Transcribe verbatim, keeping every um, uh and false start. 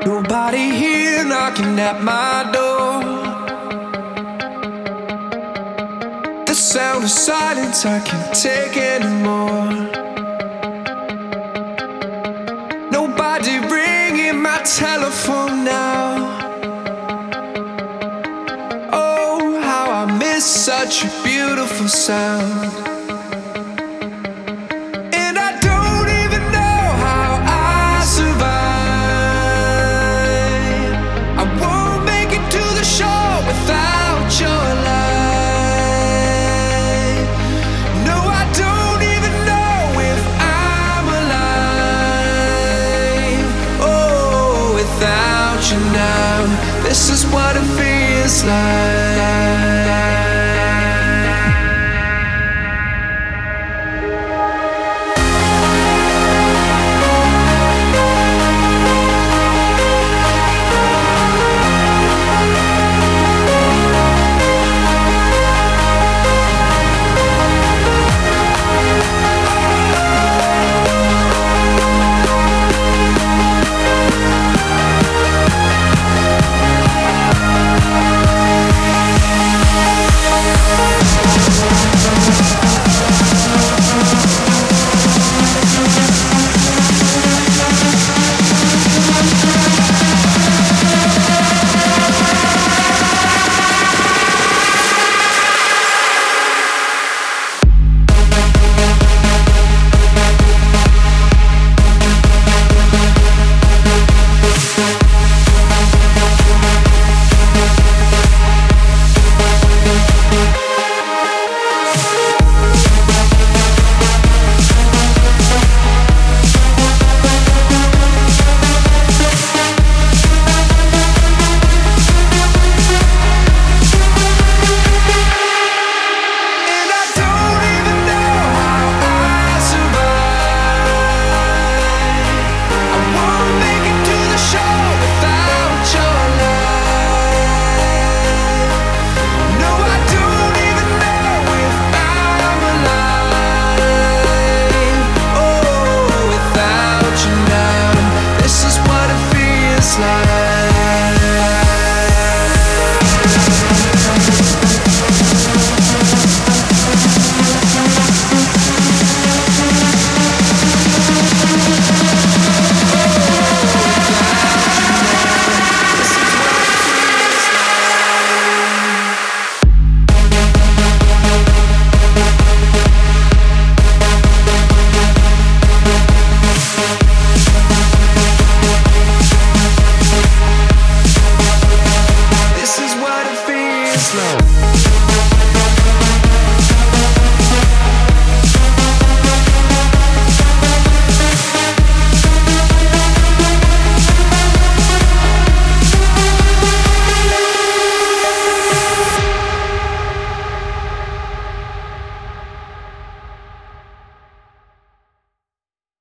Nobody here knocking at my door. The sound of silence I can't take anymore. Nobody ringing my telephone now. Oh, how I miss such a beautiful sound. And I don't even know how I survive. I won't make it to the shore without your light. No, I don't even know if I'm alive. Oh, without you now, this is what it feels like.